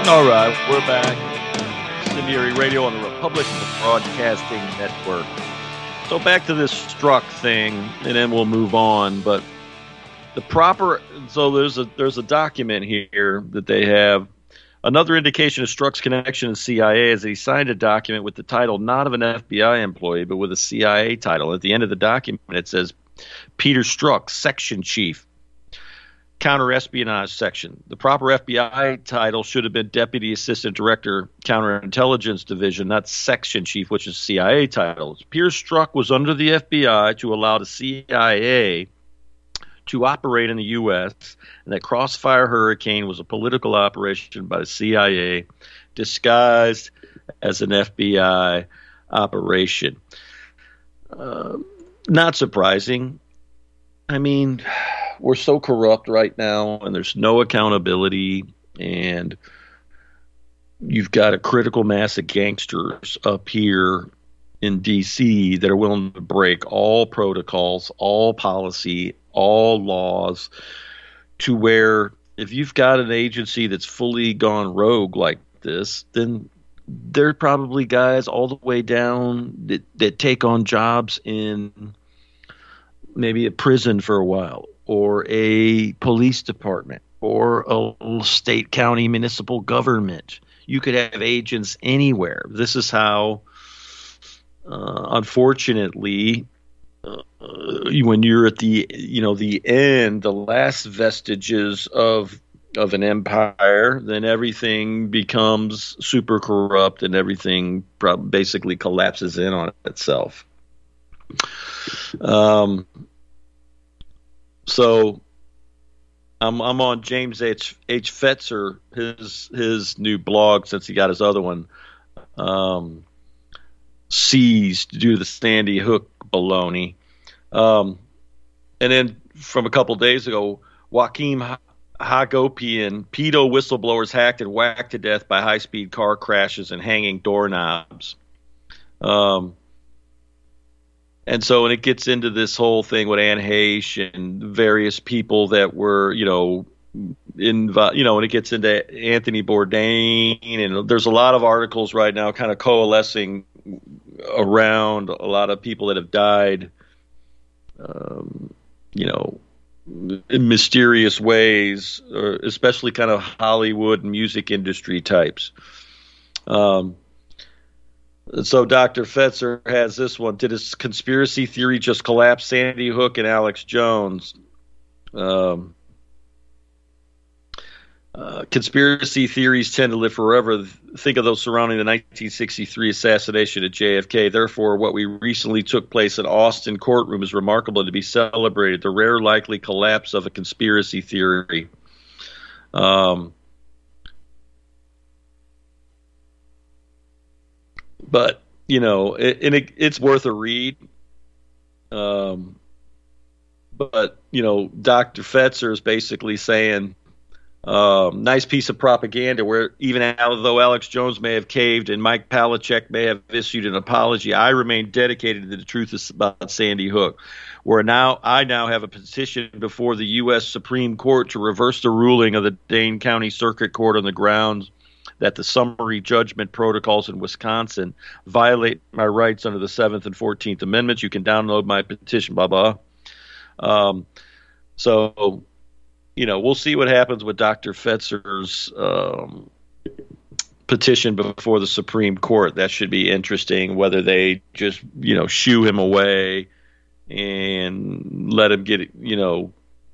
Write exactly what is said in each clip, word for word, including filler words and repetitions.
All right, we're back. Incendiary Radio on the Republic Broadcasting Network. So back to this Strzok thing, and then we'll move on. But the proper so there's a there's a document here that they have. Another indication of Strzok's connection to the C I A is that he signed a document with the title not of an F B I employee, but with a C I A title. At the end of the document, it says Peter Strzok, Section Chief. Counterespionage section. The proper F B I title should have been Deputy Assistant Director, Counterintelligence Division, not Section Chief, which is C I A title. Peter Strzok was under the F B I to allow the C I A to operate in the U S, and that Crossfire Hurricane was a political operation by the C I A disguised as an F B I operation. Uh, not surprising. I mean, we're so corrupt right now, and there's no accountability, and you've got a critical mass of gangsters up here in D C that are willing to break all protocols, all policy, all laws, to where if you've got an agency that's fully gone rogue like this, then there are probably guys all the way down that, that take on jobs in maybe a prison for a while, or a police department, or a state, county, municipal government. You could have agents anywhere. This is how, uh, unfortunately, uh, when you're at the you know the end, the last vestiges of of an empire, then everything becomes super corrupt, and everything prob- basically collapses in on itself. Um. So, I'm I'm on James H. H. Fetzer, his his new blog, since he got his other one um, seized due to the Sandy Hook baloney. Um, and then from a couple days ago, Joaquin Hagopian, pedo whistleblowers hacked and whacked to death by high-speed car crashes and hanging doorknobs. Um. And so, and it gets into this whole thing with Anne Heche and various people that were, you know, in, you know, and it gets into Anthony Bourdain, and there's a lot of articles right now kind of coalescing around a lot of people that have died, um, you know, in mysterious ways, or especially kind of Hollywood and music industry types. Um, So Doctor Fetzer has this one. Did his conspiracy theory just collapse Sandy Hook and Alex Jones? Um, uh, conspiracy theories tend to live forever. Think of those surrounding the nineteen sixty-three assassination of J F K. Therefore, what we recently took place in Austin courtroom is remarkable to be celebrated. The rare likely collapse of a conspiracy theory. Um, But, you know, it, and it, it's worth a read. Um, but, you know, Doctor Fetzer is basically saying, um, nice piece of propaganda where even though Alex Jones may have caved and Mike Palachuk may have issued an apology, I remain dedicated to the truth about Sandy Hook. Where now I now have a petition before the U S Supreme Court to reverse the ruling of the Dane County Circuit Court on the grounds that the summary judgment protocols in Wisconsin violate my rights under the seventh and fourteenth Amendments. You can download my petition, blah, blah. Um, so, you know, we'll see what happens with Doctor Fetzer's um, petition before the Supreme Court. That should be interesting, whether they just, you know, shoo him away and let him get, you know,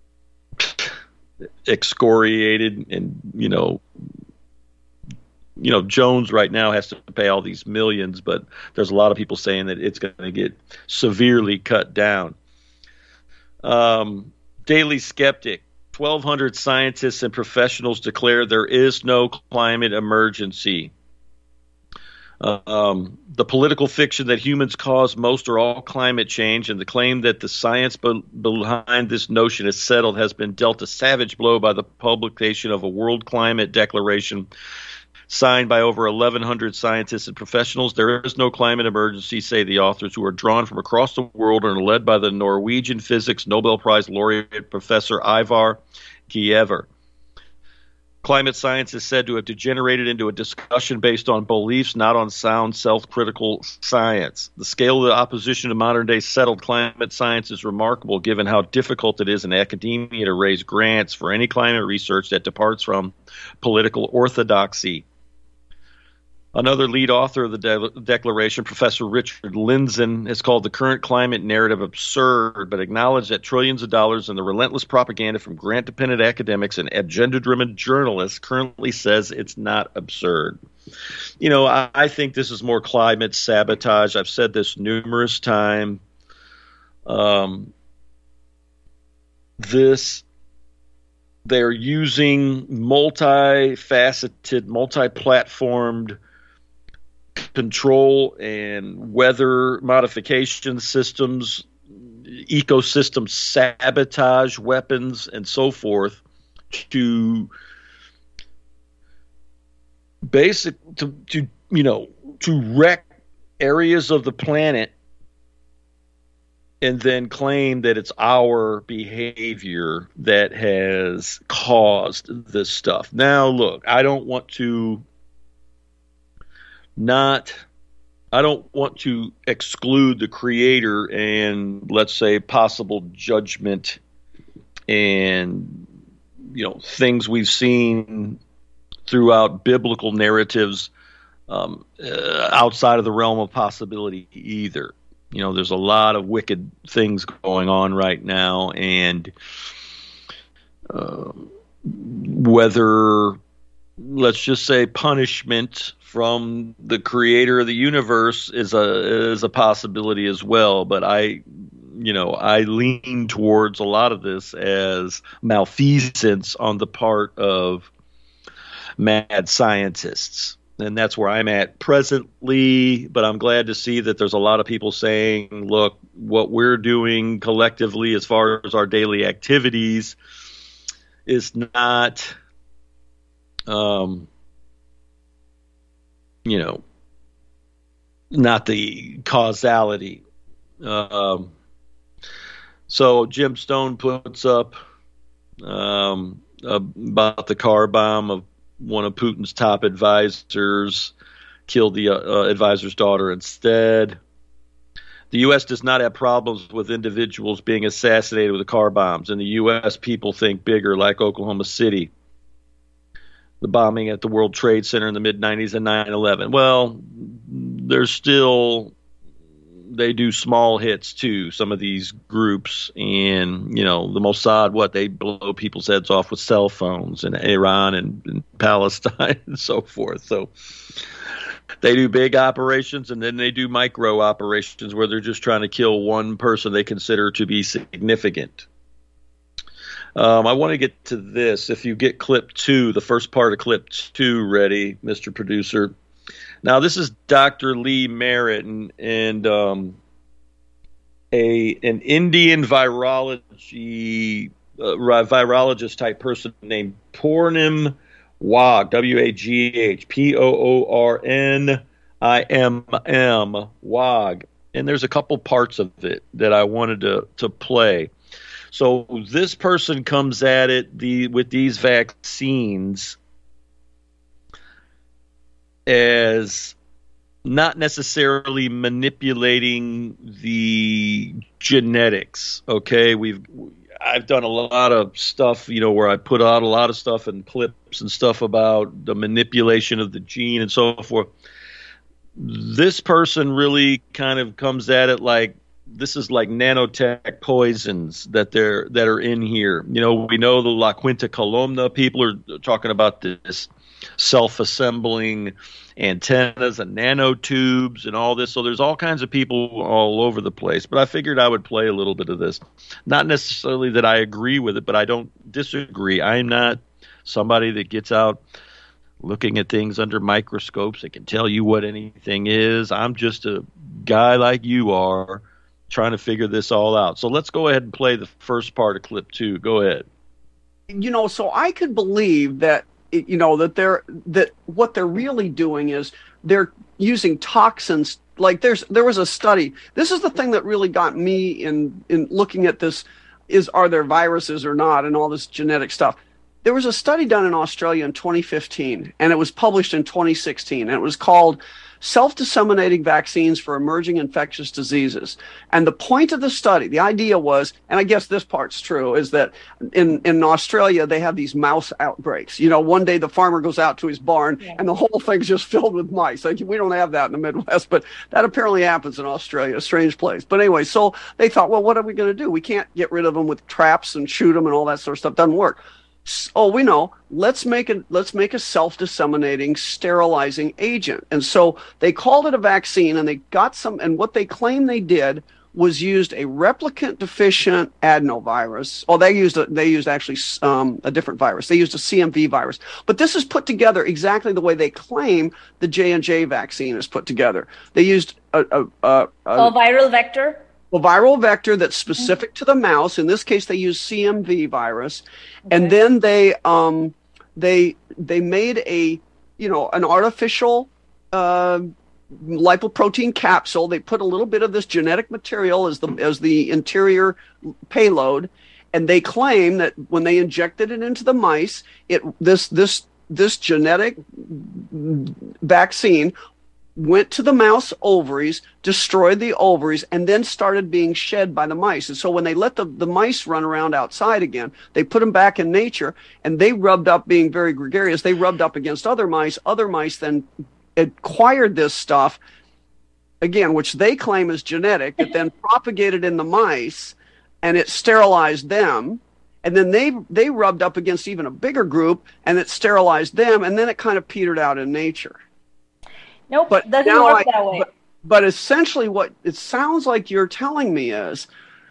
excoriated and, you know, you know, Jones right now has to pay all these millions, but there's a lot of people saying that it's going to get severely cut down. Um, Daily Skeptic, twelve hundred scientists and professionals declare there is no climate emergency. Uh, um, the political fiction that humans cause most or all climate change, and the claim that the science be- behind this notion is settled, has been dealt a savage blow by the publication of a World Climate Declaration signed by over eleven hundred scientists and professionals. There is no climate emergency, say the authors, who are drawn from across the world and are led by the Norwegian physics Nobel Prize laureate Professor Ivar Giæver. Climate science is said to have degenerated into a discussion based on beliefs, not on sound, self-critical science. The scale of the opposition to modern-day settled climate science is remarkable, given how difficult it is in academia to raise grants for any climate research that departs from political orthodoxy. Another lead author of the de- declaration, Professor Richard Lindzen, has called the current climate narrative absurd, but acknowledged that trillions of dollars in the relentless propaganda from grant-dependent academics and agenda-driven journalists currently says it's not absurd. You know, I, I think this is more climate sabotage. I've said this numerous times. Um, this, they're using multifaceted, multi-platformed control and weather modification systems, ecosystem sabotage weapons, and so forth to basic to, to you know to wreck areas of the planet and then claim that it's our behavior that has caused this stuff. Now, look, I don't want to not, I don't want to exclude the creator and, let's say, possible judgment and, you know, things we've seen throughout biblical narratives um, uh, outside of the realm of possibility either. You know, there's a lot of wicked things going on right now, and uh, whether, let's just say, punishment from the creator of the universe is a is a possibility as well. But I, you know, I lean towards a lot of this as malfeasance on the part of mad scientists. And that's where I'm at presently, but I'm glad to see that there's a lot of people saying, look, what we're doing collectively as far as our daily activities is not, um, you know, not the causality. Um, so Jim Stone puts up um, about the car bomb of one of Putin's top advisors, killed the uh, uh, advisor's daughter instead. The U S does not have problems with individuals being assassinated with car bombs. In the U S, people think bigger, like Oklahoma City, the bombing at the World Trade Center in the mid nineties and nine eleven. Well, there's still, they do small hits too, some of these groups. And, you know, the Mossad, what, they blow people's heads off with cell phones in Iran and, and Palestine and so forth. So they do big operations, and then they do micro operations where they're just trying to kill one person they consider to be significant. Um, I want to get to this. If you get clip two, the first part of clip two ready, Mister Producer. Now, this is Doctor Lee Merritt, and, and um, a an Indian virology uh, virologist type person named Poornim Wagh, W A G H, P O O R N I M M, Wagh. And there's a couple parts of it that I wanted to, to play. So this person comes at it the with these vaccines as not necessarily manipulating the genetics. Okay, we've I've done a lot of stuff, you know, where I put out a lot of stuff and clips and stuff about the manipulation of the gene and so forth. This person really kind of comes at it like this is like nanotech poisons that they're that are in here. You know, we know the La Quinta Columna people are talking about this self-assembling antennas and nanotubes and all this. So there's all kinds of people all over the place. But I figured I would play a little bit of this. Not necessarily that I agree with it, but I don't disagree. I'm not somebody that gets out looking at things under microscopes that can tell you what anything is. I'm just a guy like you are trying to figure this all out. So let's go ahead and play the first part of clip two. Go ahead. You know, so I could believe that, you know, that they're that what they're really doing is they're using toxins. Like there's there was a study. This is the thing that really got me in in looking at this, is are there viruses or not, and all this genetic stuff. there was a study done in Australia in twenty fifteen, and it was published in twenty sixteen, and it was called Self-Disseminating Vaccines for Emerging Infectious Diseases. And the point of the study, the idea was, and I guess this part's true, is that in, in Australia, they have these mouse outbreaks. You know, one day the farmer goes out to his barn yeah. and the whole thing's just filled with mice. Like, we don't have that in the Midwest, but that apparently happens in Australia, a strange place. But anyway, so they thought, well, what are we going to do? We can't get rid of them with traps and shoot them and all that sort of stuff. Doesn't work. Oh, we know. Let's make a let's make a self-disseminating sterilizing agent. And so they called it a vaccine, and they got some. And what they claimed they did was used a replicant deficient adenovirus. Oh, they used a, they used actually um, a different virus. They used a C M V virus. But this is put together exactly the way they claim the J and J vaccine is put together. They used a a, a, a, a viral vector. A viral vector that's specific to the mouse. In this case, they use C M V virus, okay. and then they um, they they made a you know an artificial uh, lipoprotein capsule. They put a little bit of this genetic material as the as the interior payload, and they claim that when they injected it into the mice, it this this this genetic vaccine went to the mouse ovaries, destroyed the ovaries, and then started being shed by the mice. And so when they let the, the mice run around outside again, they put them back in nature, and they rubbed up, being very gregarious, they rubbed up against other mice. Other mice then acquired this stuff, again, which they claim is genetic, that then propagated in the mice, and it sterilized them. And then they they rubbed up against even a bigger group, and it sterilized them, and then it kind of petered out in nature. Nope, but doesn't work I, that way. But, but essentially what it sounds like you're telling me is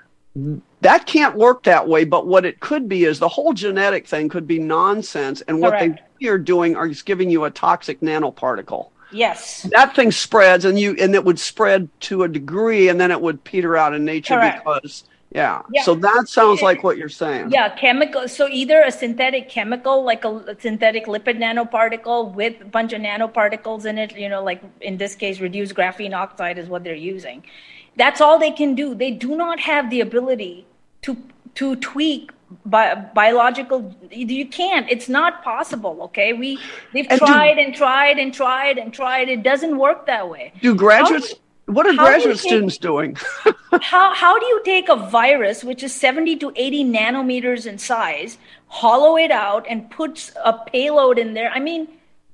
that can't work that way, but what it could be is the whole genetic thing could be nonsense, and what Correct. They are doing is giving you a toxic nanoparticle. Yes. That thing spreads, and you and it would spread to a degree, and then it would peter out in nature Correct. Because Yeah. yeah. So that sounds like what you're saying. Yeah, chemical. So either a synthetic chemical, like a, a synthetic lipid nanoparticle with a bunch of nanoparticles in it, you know, like in this case, reduced graphene oxide is what they're using. That's all they can do. They do not have the ability to to tweak bi- biological. You can't. It's not possible. Okay, we they've and tried do, and tried and tried and tried. It doesn't work that way. Do graduates? How, What are graduate do students take, doing? how how do you take a virus, which is seventy to eighty nanometers in size, hollow it out and put a payload in there? I mean,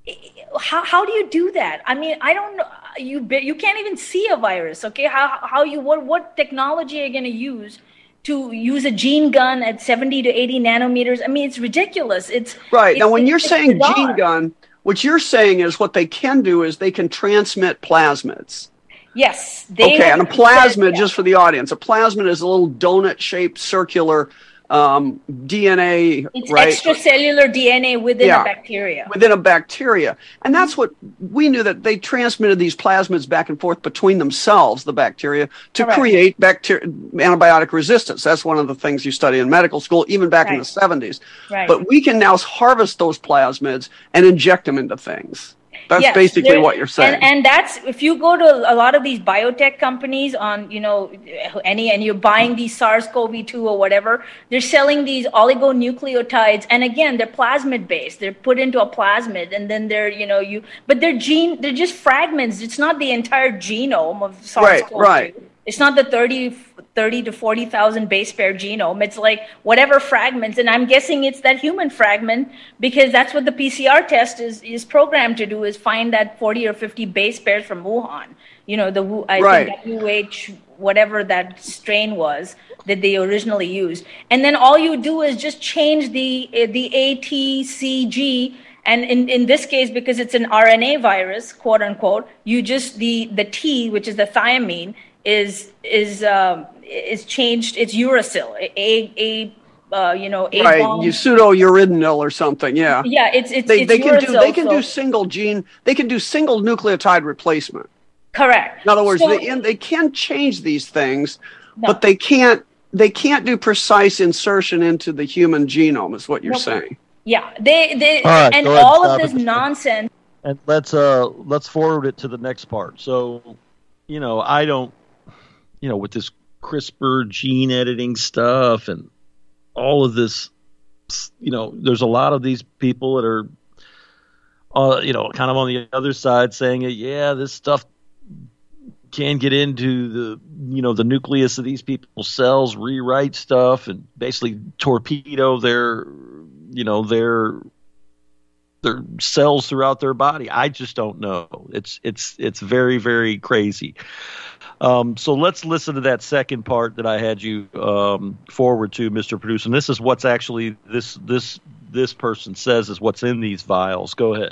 how how do you do that? I mean, I don't know. You you can't even see a virus. Okay, how how you what what technology are you going to use to use a gene gun at seventy to eighty nanometers? I mean, it's ridiculous. It's right it's, now when it's, you're it's saying bizarre. Gene gun, what you're saying is what they can do is they can transmit plasmids. Yes. They okay, and a plasmid, yeah. just for the audience, a plasmid is a little donut-shaped circular um, D N A, it's right? Extracellular D N A within yeah, a bacteria. Within a bacteria. And that's what we knew, that they transmitted these plasmids back and forth between themselves, the bacteria, to Correct. create bacteria antibiotic resistance. That's one of the things you study in medical school, even back right. in the seventies. Right. But we can now harvest those plasmids and inject them into things. That's yes, basically what you're saying. And, and that's, if you go to a lot of these biotech companies on, you know, any, and you're buying these SARS-C o V two or whatever, they're selling these oligonucleotides. And again, they're plasmid based. They're put into a plasmid, and then they're, you know, you, but they're gene, they're just fragments. It's not the entire genome of SARS-C o V two. Right, right. It's not the thirty, thirty to forty thousand base pair genome. It's like whatever fragments. And I'm guessing it's that human fragment, because that's what the P C R test is, is programmed to do, is find that forty or fifty base pairs from Wuhan. You know, the I right. think W H, whatever that strain was that they originally used. And then all you do is just change the, the A T C G. And in, in this case, because it's an R N A virus, quote unquote, you just, the, the T, which is the thiamine, is is um, is changed. It's uracil, a a uh, you know a right. bomb. You pseudo-uridanil or something. Yeah. Yeah. It's it's they, it's they can do they can so. do single gene. They can do single nucleotide replacement. Correct. In other words, so, they they can change these things, no. but they can't they can't do precise insertion into the human genome. Is what you're nope. saying. Yeah. They they all right, and ahead, all of this it. nonsense. And let's uh let's forward it to the next part. So, you know, I don't. You know, with this CRISPR gene editing stuff and all of this you know, there's a lot of these people that are, uh, you know, kind of on the other side saying, yeah, this stuff can get into the, you know, the nucleus of these people's cells, rewrite stuff, and basically torpedo their, you know, their their cells throughout their body. I just don't know. It's it's it's very, very crazy. Um, so let's listen to that second part that I had you um, forward to, Mister Producer. And this is what's actually this this this person says is what's in these vials. Go ahead.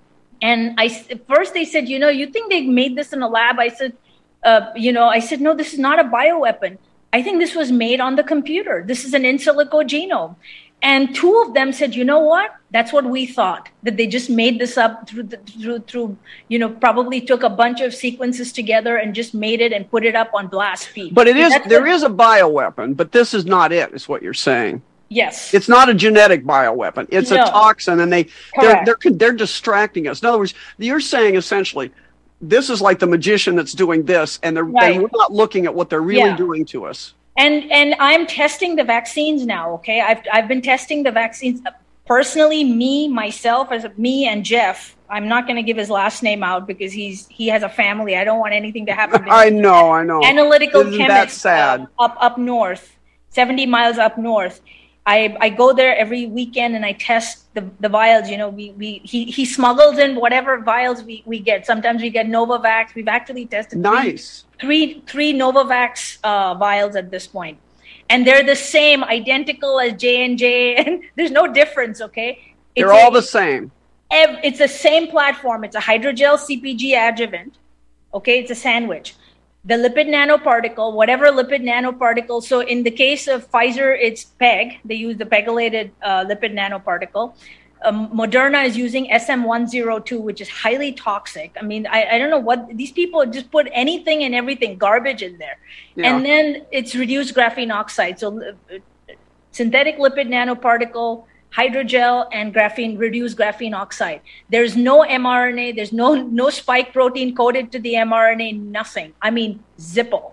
And I first they said, you know, you think they made this in a lab? I said, uh, you know, I said, no, this is not a bioweapon. I think this was made on the computer. This is an in silico genome. And two of them said, you know what? That's what we thought, that they just made this up through, the, through, through, you know, probably took a bunch of sequences together and just made it and put it up on blast feed. But it is, That's there the, is a bioweapon, but this is not it, is what you're saying. Yes. It's not a genetic bioweapon. It's no. a toxin, and they, they're, they're, they're distracting us. In other words, you're saying essentially, this is like the magician that's doing this, and they're, right. they're not looking at what they're really yeah. doing to us. And and I'm testing the vaccines now, okay? I've I've been testing the vaccines personally, me, myself, as a, me and Jeff. I'm not going to give his last name out because he's he has a family. I don't want anything to happen to him. I know, I know. Analytical Isn't chemist that sad? Uh, up up north, seventy miles up north. I, I go there every weekend and I test the, the vials. You know, we, we he, he smuggles in whatever vials we, we get. Sometimes we get Novavax. We've actually tested nice. three, three, three Novavax uh, vials at this point. And they're the same, identical as J and J. And there's no difference, okay? It's they're all a, the same. It's the same platform. It's a hydrogel C P G adjuvant. Okay, it's a sandwich. The lipid nanoparticle, whatever lipid nanoparticle. So in the case of Pfizer, it's PEG. They use the pegylated uh, lipid nanoparticle. Um, Moderna is using S M one oh two, which is highly toxic. I mean, I, I don't know what these people just put anything and everything, garbage in there. Yeah. And then it's reduced graphene oxide. So uh, synthetic lipid nanoparticle, hydrogel, and graphene, reduced graphene oxide. There's no mRNA. There's no no spike protein coded to the mRNA, nothing. I mean, Zippo.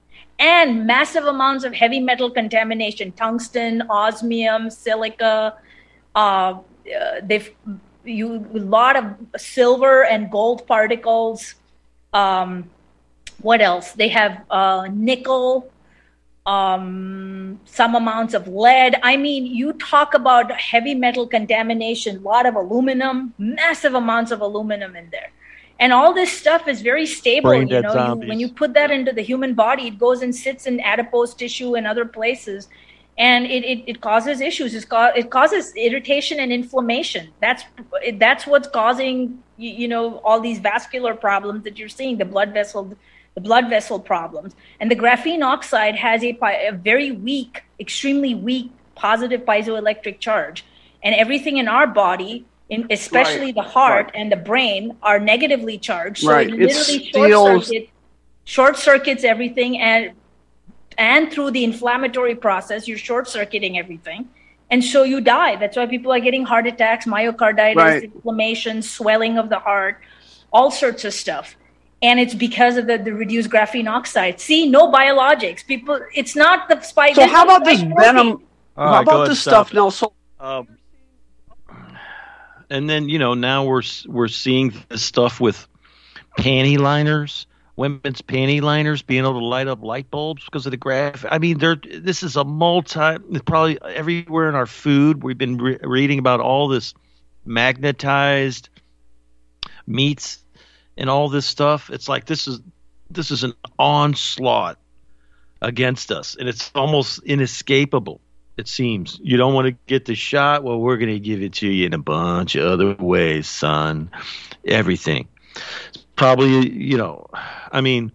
And massive amounts of heavy metal contamination, tungsten, osmium, silica. Uh, uh, they've you a lot of silver and gold particles. Um, what else? They have uh, nickel. Um, some amounts of lead. I mean, you talk about heavy metal contamination, a lot of aluminum, massive amounts of aluminum in there. And all this stuff is very stable. Brain you dead know, zombies. you, when you put that into the human body, it goes and sits in adipose tissue and other places. And it, it, it causes issues. It's ca- it causes irritation and inflammation. That's that's what's causing, you, you know, all these vascular problems that you're seeing, the blood vessel the blood vessel problems. And the graphene oxide has a, a very weak, extremely weak positive piezoelectric charge. And everything in our body, in, especially right. the heart right. and the brain, are negatively charged. So right. it literally it steals... short, circuit, short circuits everything. And, and through the inflammatory process, you're short-circuiting everything. And so you die. That's why people are getting heart attacks, myocarditis, right. inflammation, swelling of the heart, all sorts of stuff. And it's because of the, the reduced graphene oxide. See, no biologics. People, it's not the spike. So how about this venom? All how right, about this stuff now? So, um, and then you know now we're we're seeing this stuff with panty liners, women's panty liners being able to light up light bulbs because of the graph. I mean, there. This is a multi. Probably everywhere in our food. We've been re- reading about all this magnetized meats. And all this stuff, it's like this is this is an onslaught against us, and it's almost inescapable. It seems you don't want to get the shot. Well, we're going to give it to you in a bunch of other ways, son. Everything, probably, you know. I mean,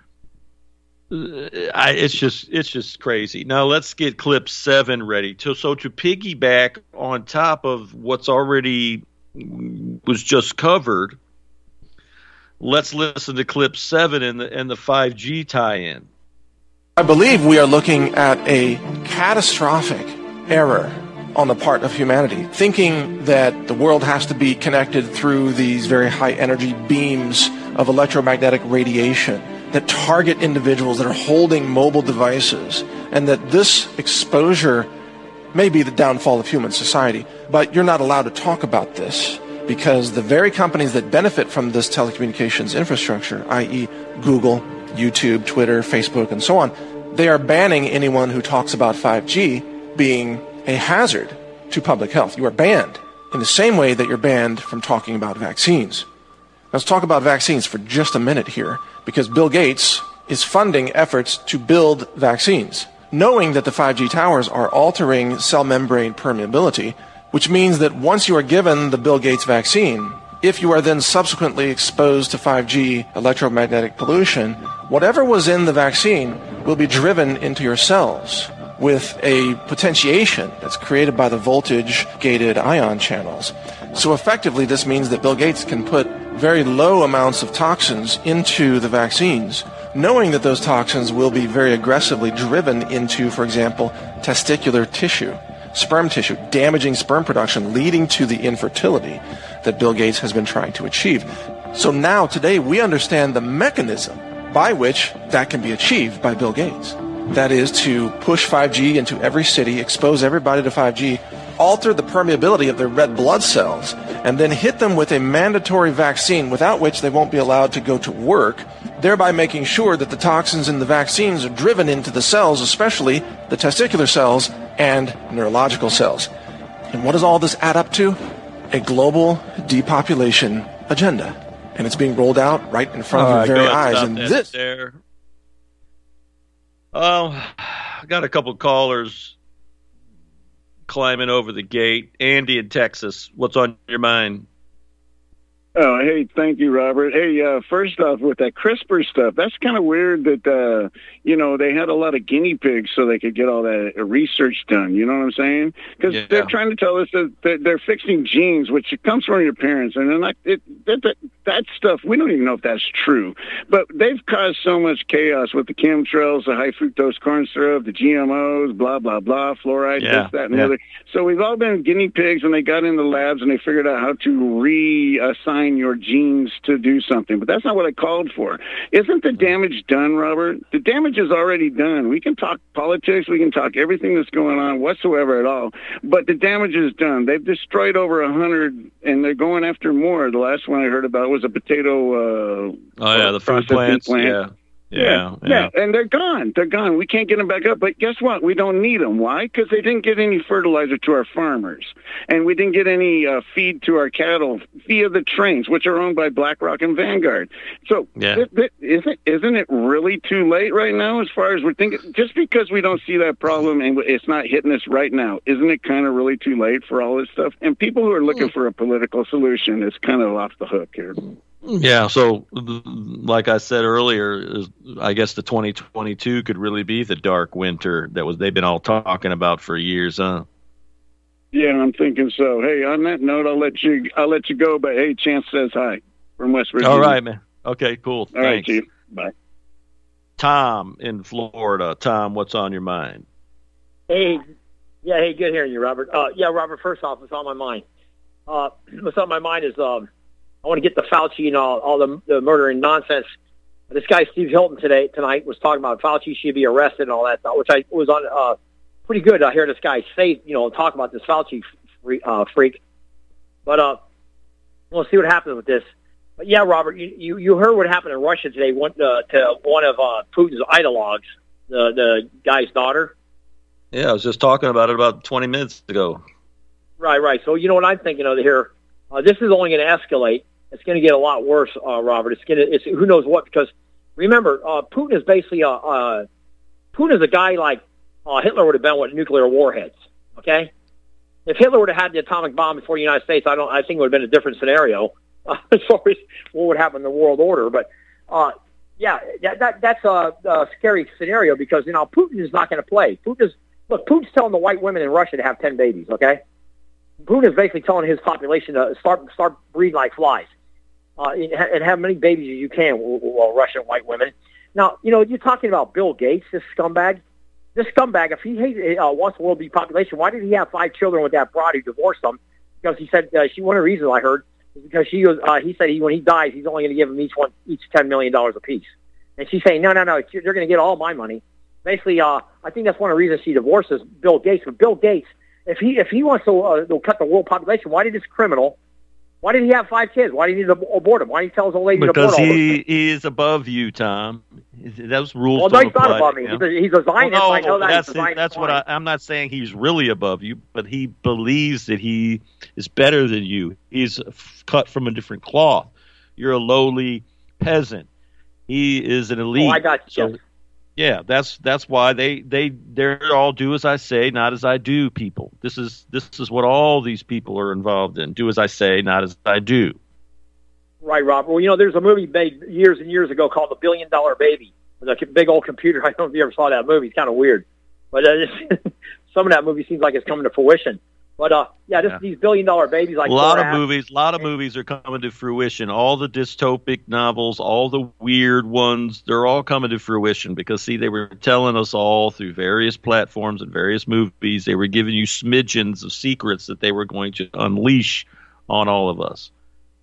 I, it's just it's just crazy. Now let's get clip seven ready. To, so to piggyback on top of what's already was just covered. Let's listen to clip seven and the, and the five G tie-in. I believe we are looking at a catastrophic error on the part of humanity, thinking that the world has to be connected through these very high-energy beams of electromagnetic radiation that target individuals that are holding mobile devices, and that this exposure may be the downfall of human society, but you're not allowed to talk about this because the very companies that benefit from this telecommunications infrastructure, that is. Google, YouTube, Twitter, Facebook, and so on, they are banning anyone who talks about five G being a hazard to public health. You are banned in the same way that you're banned from talking about vaccines. Let's talk about vaccines for just a minute here, because Bill Gates is funding efforts to build vaccines, knowing that the five G towers are altering cell membrane permeability, which means that once you are given the Bill Gates vaccine, if you are then subsequently exposed to five G electromagnetic pollution, whatever was in the vaccine will be driven into your cells with a potentiation that's created by the voltage-gated ion channels. So effectively, this means that Bill Gates can put very low amounts of toxins into the vaccines, knowing that those toxins will be very aggressively driven into, for example, testicular tissue, sperm tissue, damaging sperm production, leading to the infertility that Bill Gates has been trying to achieve. So now, today, we understand the mechanism by which that can be achieved by Bill Gates. That is to push five G into every city, expose everybody to five G, alter the permeability of their red blood cells, and then hit them with a mandatory vaccine without which they won't be allowed to go to work, thereby making sure that the toxins in the vaccines are driven into the cells, especially the testicular cells and neurological cells. And what does all this add up to? A global depopulation agenda. And it's being rolled out right in front of your very eyes. And this... There. Oh, I got a couple callers climbing over the gate. Andy in Texas, what's on your mind? Oh, hey, thank you, Robert. Hey, uh, first off, with that CRISPR stuff, that's kind of weird that, uh, you know, they had a lot of guinea pigs so they could get all that research done. You know what I'm saying? Because yeah. they're trying to tell us that they're, they're fixing genes, which comes from your parents. And then like, it, that, that, that stuff, we don't even know if that's true. But they've caused so much chaos with the chemtrails, the high fructose corn syrup, the G M Os, blah, blah, blah, fluoride, yeah. this, that, and yeah. the other. So we've all been guinea pigs, and they got in the labs, and they figured out how to reassign your genes to do something, but that's not what I called for. Isn't the damage done, Robert? The damage is already done. We can talk politics, we can talk everything that's going on whatsoever at all, but the damage is done. They've destroyed over a hundred, and they're going after more. The last one I heard about was a potato. Uh, oh yeah, the food plants. Plant. Yeah. Yeah, yeah, yeah, and they're gone. They're gone. We can't get them back up. But guess what? We don't need them. Why? Because they didn't get any fertilizer to our farmers, and we didn't get any uh, feed to our cattle via the trains, which are owned by BlackRock and Vanguard. So, yeah. th- th- isn't isn't it really too late right now? As far as we're thinking, just because we don't see that problem and it's not hitting us right now, isn't it kind of really too late for all this stuff? And people who are looking for a political solution is kind of off the hook here. Yeah, so like I said earlier, I guess the twenty twenty-two could really be the dark winter that was they've been all talking about for years, huh? Yeah, I'm thinking so. Hey, on that note, I'll let you I'll let you go, but hey, Chance says hi from West Virginia. All right, man. Okay, cool. All Thanks. right, Chief. Bye. Tom in Florida. Tom, what's on your mind? Hey, yeah, hey, good hearing you, Robert. Uh, yeah, Robert, first off, what's on my mind? Uh, what's on my mind is um, I want to get the Fauci and all, all the, the murdering nonsense. This guy, Steve Hilton, today tonight was talking about Fauci should be arrested and all that, which I was on uh, pretty good. I hear this guy say, you know, talk about this Fauci free, uh, freak. But uh, we'll see what happens with this. But yeah, Robert, you, you, you heard what happened in Russia today. Went uh, to one of uh, Putin's ideologues, the the guy's daughter. Yeah, I was just talking about it about twenty minutes ago. Right, right. So you know what I'm thinking of here. Uh, this is only going to escalate. It's going to get a lot worse, uh, Robert. It's going to, it's who knows what, because remember, uh, Putin is basically a, uh, Putin is a guy like uh, Hitler would have been with nuclear warheads. Okay, if Hitler would have had the atomic bomb before the United States, I don't, I think it would have been a different scenario uh, as far as what would happen in the world order. But uh, yeah, that, that that's a, a scary scenario because you know Putin is not going to play. Putin is look. Putin's telling the white women in Russia to have ten babies. Okay, Putin is basically telling his population to start start breeding like flies. Uh, and have many babies as you can, well, Russian white women. Now, you know, you're talking about Bill Gates, this scumbag. This scumbag, if he hates, uh, wants the world depopulation, why did he have five children with that broad who divorced them? Because he said, uh, she, one of the reasons I heard is because she was, uh, he said he, when he dies, he's only going to give them each one, each ten million dollars apiece. And she's saying, no, no, no, they're going to get all my money. Basically, uh, I think that's one of the reasons she divorces Bill Gates. But Bill Gates if he if he wants to, uh, to cut the world population, why did this criminal? Why did he have five kids? Why did he need to abort him? Why did he tell his old lady because to abort all he he is above you, Tom. Those rules well, don't no, he's not apply above to me. him. He's a, he's a Zionist. Well, no, I know that. that's he's a Zionist that's what fine. I, I'm not saying he's really above you, but he believes that he is better than you. He's f- cut from a different cloth. You're a lowly peasant. He is an elite. Oh, I got you. So, yeah, that's that's why they they they're all do as I say, not as I do. People, this is this is what all these people are involved in. Do as I say, not as I do. Right, Robert. Well, you know, there's a movie made years and years ago called The Billion Dollar Baby. It's a big old computer. I don't know if you ever saw that movie. It's kind of weird. But uh, some of that movie seems like it's coming to fruition. But, uh, yeah, this, Yeah. these billion dollar babies like a lot of Borat, movies, a lot of movies are coming to fruition. All the dystopic novels, all the weird ones, they're all coming to fruition because, see, they were telling us all through various platforms and various movies. They were giving you smidgens of secrets that they were going to unleash on all of us.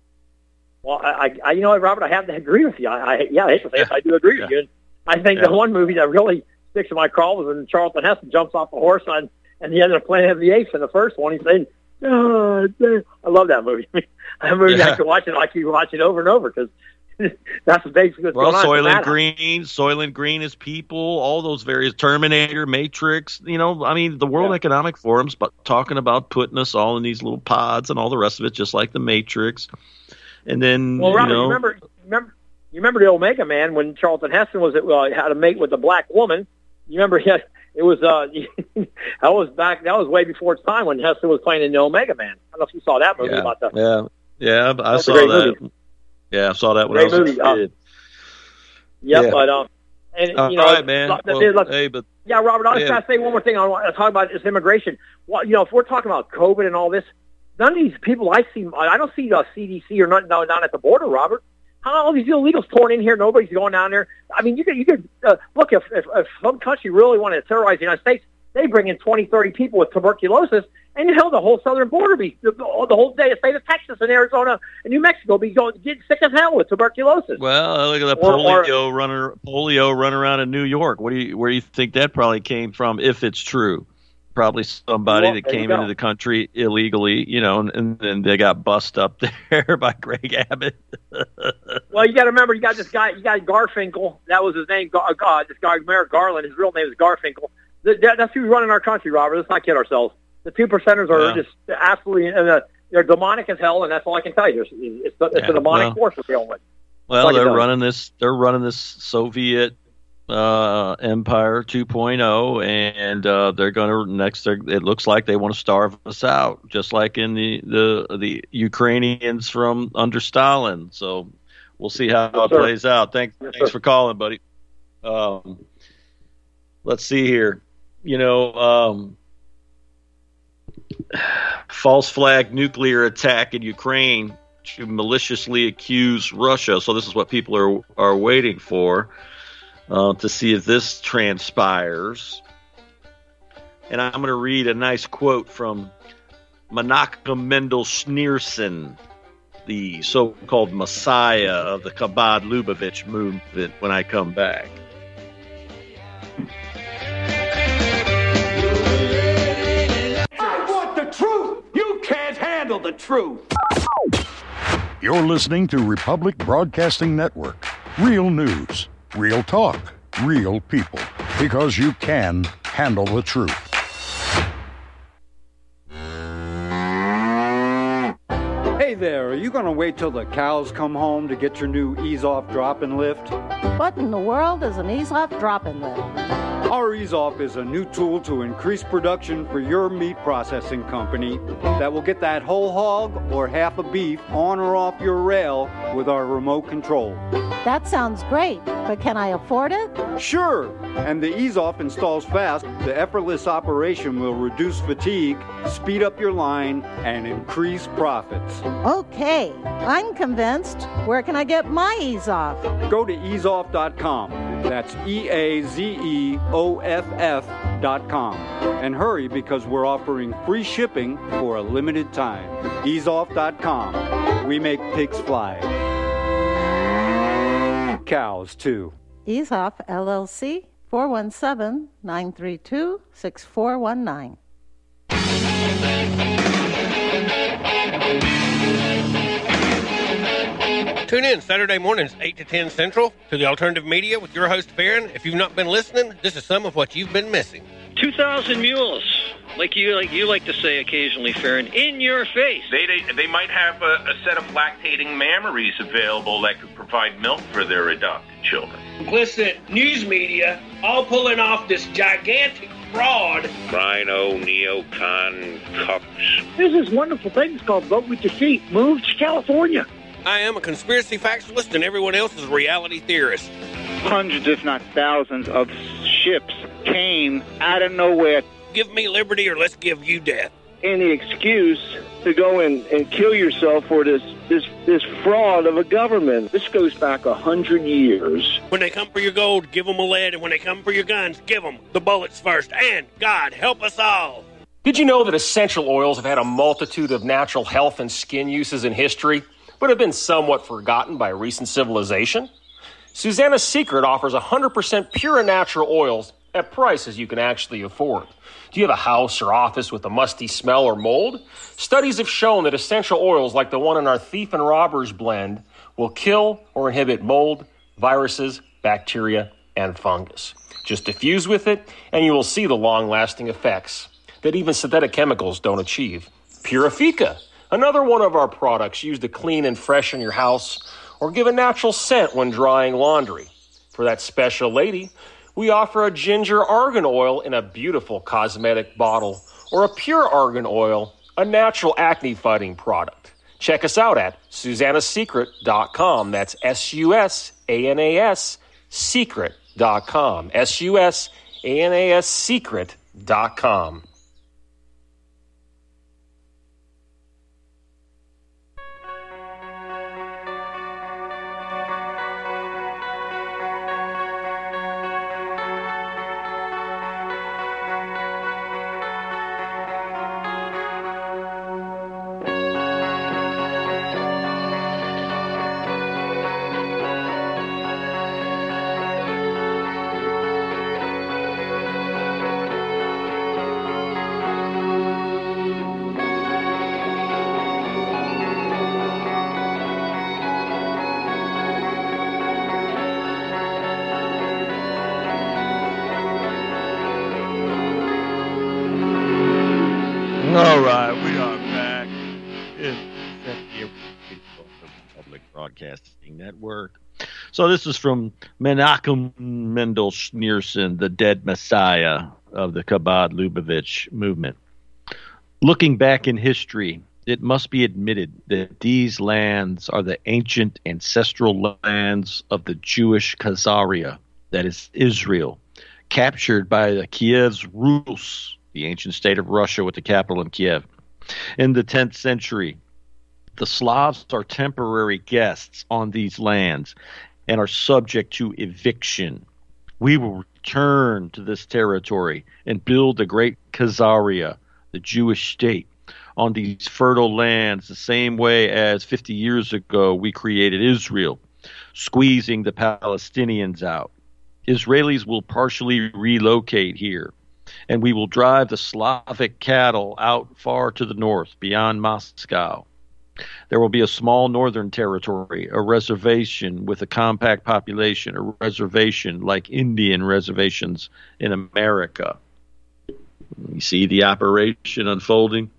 Well, I, I, you know what, Robert, I have to agree with you. I, I yeah, I hate to say it, I do agree with Yeah. you. And I think Yeah. the one movie that really sticks in my craw was when Charlton Heston jumps off the horse on, and he ended up playing the apes in the first one. He's saying, oh, I love that movie. that movie, Yeah. I could watch it, I keep watching it over and over because that's basically what's Well, going on. Soylent It's a Green, Soylent Green is people, all those various Terminator, Matrix, you know, I mean, the World Yeah. Economic Forum's but talking about putting us all in these little pods and all the rest of it, just like the Matrix. And then, Well, Robert, you know, you remember, remember, you remember the Omega Man when Charlton Heston was uh, had a mate with a black woman. You remember he had, it was uh, that was back. That was way before its time when Heston was playing in the Omega Man. I don't know if you saw that movie yeah, about the. yeah, yeah, I That's a saw great that. movie. Yeah, I saw that when Great I was movie, a uh, kid. Yep, Yeah. but um, and All you know, right, man. let- Well, let's- hey, but yeah, Robert, I was Yeah. going to say one more thing. I want to talk about this immigration. Well, you know, if we're talking about COVID and all this, none of these people I see, I don't see uh, C D C or nothing down down at the border, Robert. How are all these illegals pouring in here? Nobody's going down there. I mean, you could, you could uh, look if, if if some country really wanted to terrorize the United States, they bring in twenty, thirty people with tuberculosis, and hell, the whole southern border be the, the whole day, the state of Texas and Arizona and New Mexico be going get sick as hell with tuberculosis. well, look at the Or- polio or- runner, polio run around in New York. What do you, where do you think that probably came from? If it's true, probably somebody Well, that there you came go. into the country illegally, you know, and, and then they got bust up there by Greg Abbott. Well, you got to remember, you got this guy, you got Garfinkel. That was his name. Gar, uh, this guy, Merrick Garland. His real name is Garfinkel. Th- that, that's who's running our country, Robert. Let's not kid ourselves. The two percenters are Yeah. just absolutely, uh, they're demonic as hell, and that's all I can tell you. It's, it's, it's Yeah, a demonic well- force we're dealing with. Well, Like it they're does. running this. They're running this Soviet uh, Empire two point oh, and uh, they're going to next. They're, it looks like they want to starve us out, just like in the the the Ukrainians from under Stalin. So we'll see how Yes, it sir. plays out. Thanks, Yes, thanks sir. for calling, buddy. Um, let's see here. You know, um, false flag nuclear attack in Ukraine to maliciously accuse Russia. So this is what people are are waiting for uh, to see if this transpires. And I'm going to read a nice quote from Menachem Mendel Schneerson, the so-called messiah of the Chabad Lubavitch movement, when I come back. I want the truth. You can't handle the truth. You're listening to Republic Broadcasting Network. Real news, real talk, real people. Because you can handle the truth. Hey there, are you going to wait till the cows come home to get your new ease-off drop-and lift? What in the world is an ease-off drop-and lift? Our ease-off is a new tool to increase production for your meat processing company that will get that whole hog or half a beef on or off your rail with our remote control. That sounds great, but can I afford it? Sure, and the ease-off installs fast. The effortless operation will reduce fatigue, speed up your line, and increase profits. Okay, I'm convinced. Where can I get my ease-off? Go to ease off dot com. That's E A Z E O F F dot com. And hurry, because we're offering free shipping for a limited time. ease off dot com. We make pigs fly. Cows, too. Ease-off, L L C, four one seven, nine three two, six four one nine. Tune in Saturday mornings, eight to ten Central, to the Alternative Media with your host, Farron. If you've not been listening, this is some of what you've been missing. two thousand mules, like you like you like to say occasionally, Farron, in your face. They they, they might have a, a set of lactating mammaries available that could provide milk for their adopted children. Implicit news media all pulling off this gigantic fraud. Rhino, neocon, cucks. There's this wonderful thing it's called Vote With Your Feet. Move to California. I am a conspiracy factualist, and everyone else is a reality theorist. Hundreds, if not thousands, of ships came out of nowhere. Give me liberty or let's give you death. Any excuse to go and, and kill yourself for this, this this fraud of a government. This goes back a hundred years. When they come for your gold, give them a lead, and when they come for your guns, give them the bullets first. And God help us all. Did you know that essential oils have had a multitude of natural health and skin uses in history, but have been somewhat forgotten by recent civilization? Susanna's Secret offers one hundred percent pure and natural oils at prices you can actually afford. Do you have a house or office with a musty smell or mold? Studies have shown that essential oils like the one in our Thief and Robbers blend will kill or inhibit mold, viruses, bacteria, and fungus. Just diffuse with it, and you will see the long-lasting effects that even synthetic chemicals don't achieve. Purifica, another one of our products used to clean and freshen your house or give a natural scent when drying laundry. For that special lady, we offer a ginger argan oil in a beautiful cosmetic bottle, or a pure argan oil, a natural acne-fighting product. Check us out at susannas secret dot com. That's S U S A N A S secret dot com. S U S A N A S secret dot com. All right, we are back in the Public Broadcasting Network. So this is from Menachem Mendel Schneerson, the dead messiah of the Chabad Lubavitch movement. Looking back in history, it must be admitted that these lands are the ancient ancestral lands of the Jewish Khazaria, that is Israel, captured by the Kiev's Rus, the ancient state of Russia with the capital in Kiev. In the tenth century, the Slavs are temporary guests on these lands and are subject to eviction. We will return to this territory and build the great Khazaria, the Jewish state, on these fertile lands the same way as fifty years ago we created Israel, squeezing the Palestinians out. Israelis will partially relocate here, and we will drive the Slavic cattle out far to the north, beyond Moscow. There will be a small northern territory, a reservation with a compact population, a reservation like Indian reservations in America. You see the operation unfolding?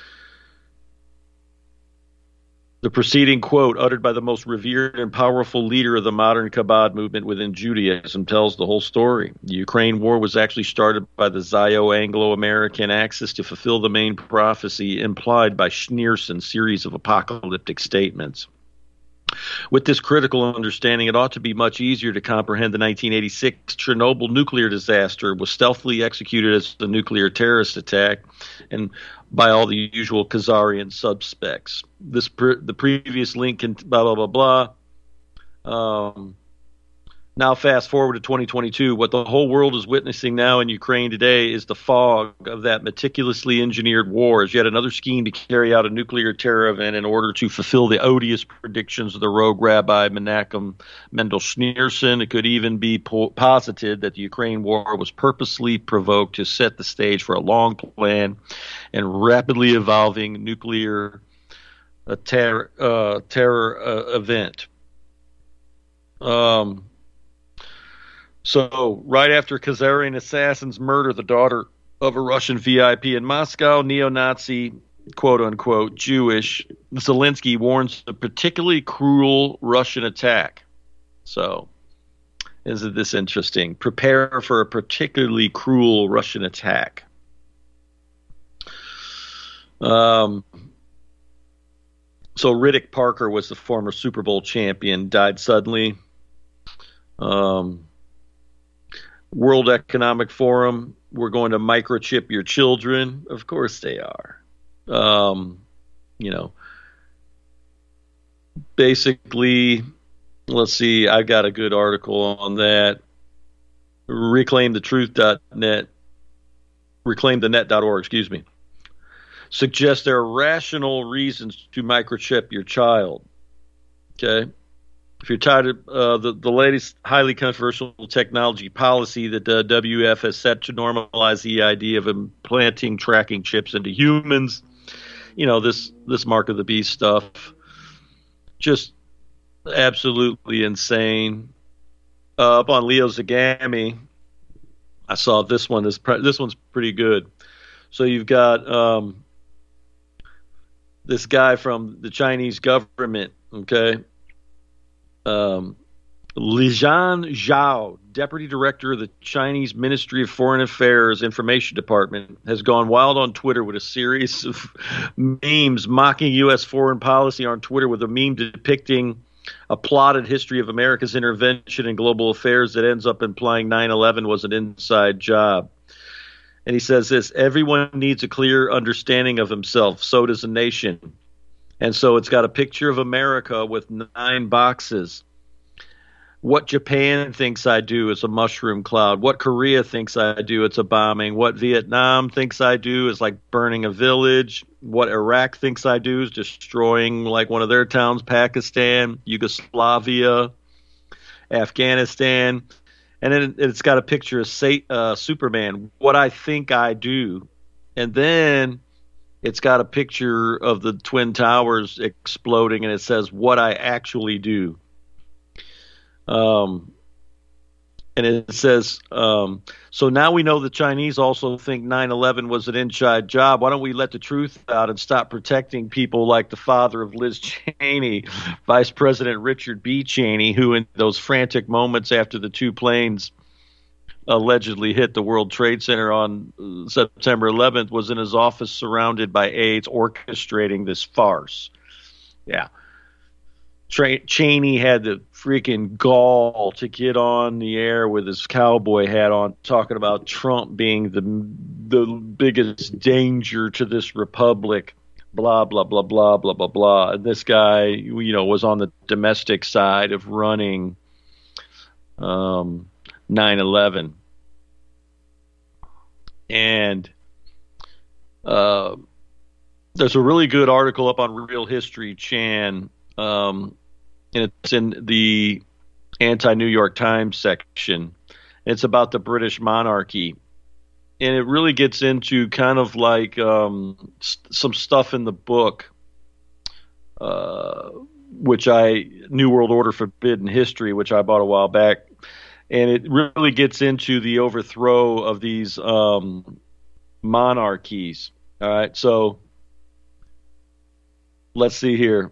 The preceding quote, uttered by the most revered and powerful leader of the modern Chabad movement within Judaism, tells the whole story. The Ukraine war was actually started by the Zio-Anglo-American Axis to fulfill the main prophecy implied by Schneerson's series of apocalyptic statements. With this critical understanding, it ought to be much easier to comprehend the nineteen eighty-six Chernobyl nuclear disaster was stealthily executed as a nuclear terrorist attack and by all the usual Khazarian suspects. This pre- the previous link can blah, blah, blah, blah. Um, now fast forward to twenty twenty-two. What the whole world is witnessing now in Ukraine today is the fog of that meticulously engineered war as yet another scheme to carry out a nuclear terror event in order to fulfill the odious predictions of the rogue rabbi Menachem Mendel Schneerson. It could even be po- posited that the Ukraine war was purposely provoked to set the stage for a long plan and rapidly evolving nuclear uh, ter- uh, terror uh, event. Um, so right after Khazarian assassins murder the daughter of a Russian V I P in Moscow, neo-Nazi, quote-unquote, Jewish, Zelensky warns a particularly cruel Russian attack. So, isn't this interesting? Prepare for a particularly cruel Russian attack. Um, so Riddick Parker was the former Super Bowl champion, died suddenly. Um, World Economic Forum, we're going to microchip your children. Of course they are. Um, you know, basically, let's see, I got a good article on that. reclaim the truth dot net, reclaim the net dot org, excuse me, suggests there are rational reasons to microchip your child. Okay? If you're tired of uh, the, the latest highly controversial technology policy that the W F has set to normalize the idea of implanting tracking chips into humans, you know, this, this mark of the beast stuff, just absolutely insane. Uh, up on Leo Zagami, I saw this one. This, this one's pretty good. So you've got um, this guy from the Chinese government, okay? Um, Lijian Zhao, deputy director of the Chinese Ministry of Foreign Affairs Information Department, has gone wild on Twitter with a series of memes mocking U S foreign policy on Twitter, with a meme depicting a plotted history of America's intervention in global affairs that ends up implying nine eleven was an inside job. And he says this: everyone needs a clear understanding of himself. So does a nation. And so it's got a picture of America with nine boxes. What Japan thinks I do is a mushroom cloud. What Korea thinks I do, it's a bombing. What Vietnam thinks I do is like burning a village. What Iraq thinks I do is destroying like one of their towns, Pakistan, Yugoslavia, Afghanistan. And then it's got a picture of uh, Superman, what I think I do. And then it's got a picture of the Twin Towers exploding, and it says, what I actually do. Um, and it says, um, so now we know the Chinese also think nine eleven was an inside job. Why don't we let the truth out and stop protecting people like the father of Liz Cheney, Vice President Richard B. Cheney, who in those frantic moments after the two planes allegedly hit the World Trade Center on September eleventh was in his office surrounded by aides orchestrating this farce. Yeah. Tra- Cheney had the freaking gall to get on the air with his cowboy hat on, talking about Trump being the the biggest danger to this republic, blah, blah, blah, blah, blah, blah, blah. And this guy, you know, was on the domestic side of running um, nine eleven. And uh, there's a really good article up on Real History Chan, um, and it's in the anti-New York Times section. It's about the British monarchy. And it really gets into kind of like um, st- some stuff in the book, uh, which I, New World Order Forbidden History, which I bought a while back. And it really gets into the overthrow of these um, monarchies. All right, so let's see here.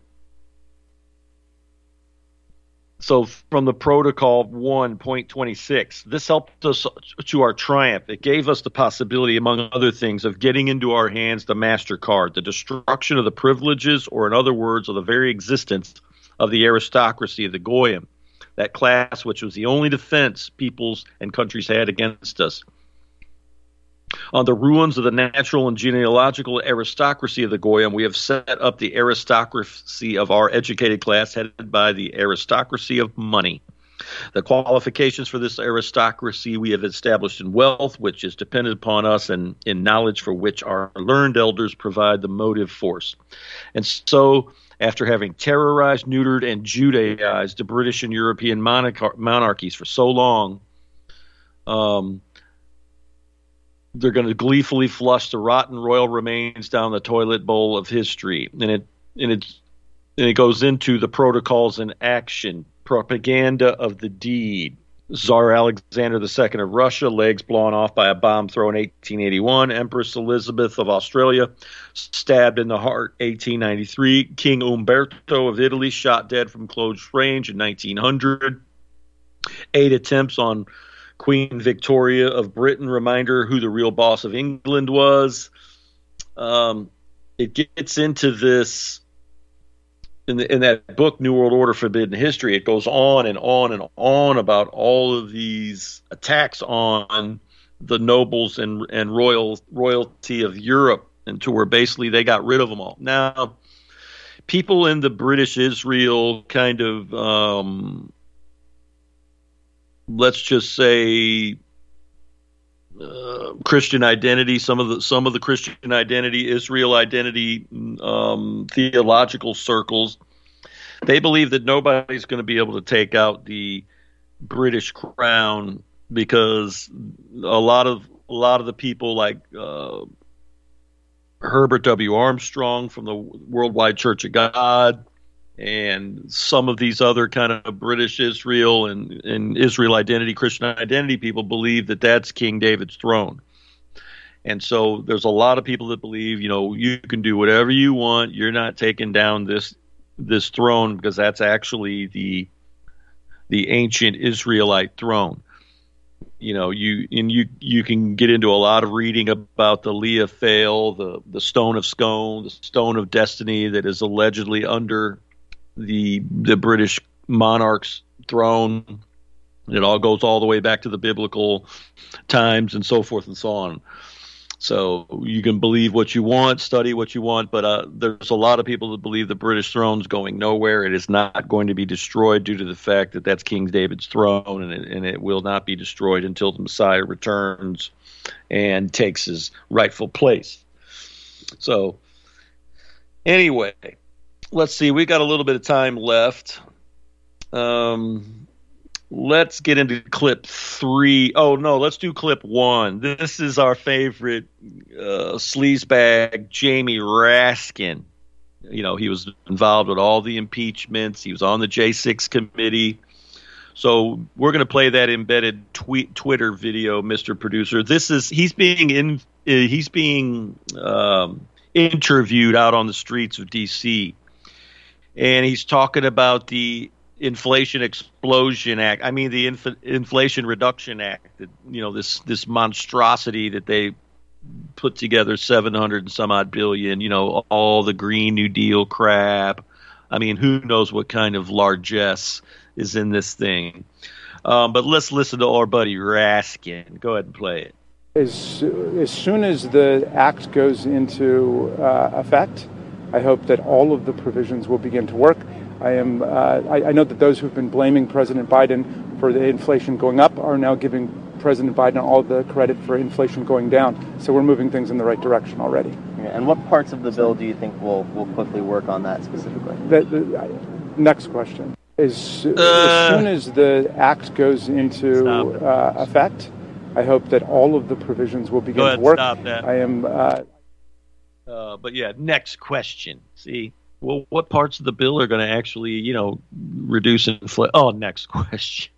So from the Protocol one point twenty-six, this helped us to our triumph. It gave us the possibility, among other things, of getting into our hands the MasterCard, the destruction of the privileges, or in other words, of the very existence of the aristocracy of the Goyim, that class which was the only defense peoples and countries had against us. On the ruins of the natural and genealogical aristocracy of the Goyim, we have set up the aristocracy of our educated class, headed by the aristocracy of money. The qualifications for this aristocracy we have established in wealth, which is dependent upon us, and in knowledge, for which our learned elders provide the motive force. And so, after having terrorized, neutered, and Judaized the British and European monarch- monarchies for so long, um, they're going to gleefully flush the rotten royal remains down the toilet bowl of history. And it and it, and it goes into the protocols in action. propaganda of the deed. Tsar Alexander the Second of Russia, legs blown off by a bomb thrown eighteen eighty-one. Empress Elizabeth of Australia, stabbed in the heart eighteen ninety-three. King Umberto of Italy, shot dead from close range in nineteen hundred. Eight attempts on Queen Victoria of Britain, reminder who the real boss of England was. Um, it gets into this in, the, in that book, New World Order, Forbidden History. It goes on and on and on about all of these attacks on the nobles and and royal royalty of Europe, and to where basically they got rid of them all. Now, people in the British Israel kind of, um, let's just say, Uh, Christian identity, some of the some of the Christian identity, Israel identity, um, theological circles, they believe that nobody's going to be able to take out the British crown, because a lot of a lot of the people like uh, Herbert W. Armstrong from the Worldwide Church of God, and some of these other kind of British Israel and, and Israel identity, Christian identity people believe that that's King David's throne. And so there's a lot of people that believe, you know, you can do whatever you want. You're not taking down this this throne, because that's actually the the ancient Israelite throne. You know, you and you you can get into a lot of reading about the Leah Fail, the the Stone of Scone, the Stone of Destiny that is allegedly under the the British monarch's throne. It all goes all the way back to the biblical times and so forth and so on. So you can believe what you want, study what you want, but uh, there's a lot of people that believe the British throne's going nowhere. It is not going to be destroyed due to the fact that that's King David's throne, and it, and it will not be destroyed until the Messiah returns and takes his rightful place. So anyway, let's see. We got a little bit of time left. Um, let's get into clip three. Oh, no, let's do clip one. This is our favorite uh, sleazebag, Jamie Raskin. You know, he was involved with all the impeachments. He was on the J six committee. So we're going to play that embedded tweet, Twitter video, Mister Producer. This is he's being in. Uh, he's being um, interviewed out on the streets of D C, and he's talking about the Inflation Explosion Act. I mean, the Inf- Inflation Reduction Act. That, you know, this this monstrosity that they put together, seven hundred and some odd billion. You know, all the Green New Deal crap. I mean, who knows what kind of largesse is in this thing. Um, but let's listen to our buddy Raskin. Go ahead and play it. As, as soon as the act goes into uh, effect, I hope that all of the provisions will begin to work. I am. Uh, I, I know that those who've been blaming President Biden for the inflation going up are now giving President Biden all the credit for inflation going down. So we're moving things in the right direction already. Yeah, and what parts of the bill do you think will will quickly work on that specifically? The, the, uh, next question. As, uh, as soon as the act goes into uh, effect, I hope that all of the provisions will begin Go ahead, to work. Stop that. I am. Uh, uh, but yeah, next question. See. Well, what parts of the bill are going to actually, you know, reduce inflation? Oh, next question.